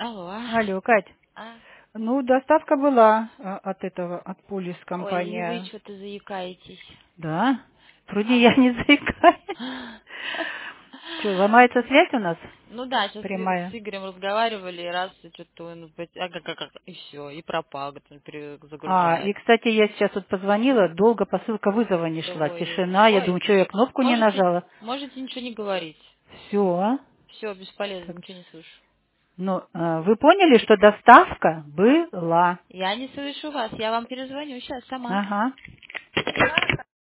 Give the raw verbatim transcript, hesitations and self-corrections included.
Алло. Алло, Кать. А? Ну, доставка была а, от этого, от Полис Ой, и вы компания. что-то заикаетесь. Да? Вроде А. я не заикаюсь. Что, ломается связь у нас? Ну да, сейчас с Прямая. Игорем разговаривали, и раз и что-то он, опять- а, как, как, как, и все, и пропал, говорит, он А, и, перезагружает. кстати, я сейчас вот позвонила, долго посылка вызова не шла. Ой, Тишина. Я ой, думаю, что я кнопку не можете, нажала. можете ничего не говорить. Все. Все, бесполезно, ничего не слышу. Ну, а, вы поняли, что доставка была? Я не слышу вас, я вам перезвоню сейчас сама. Ага.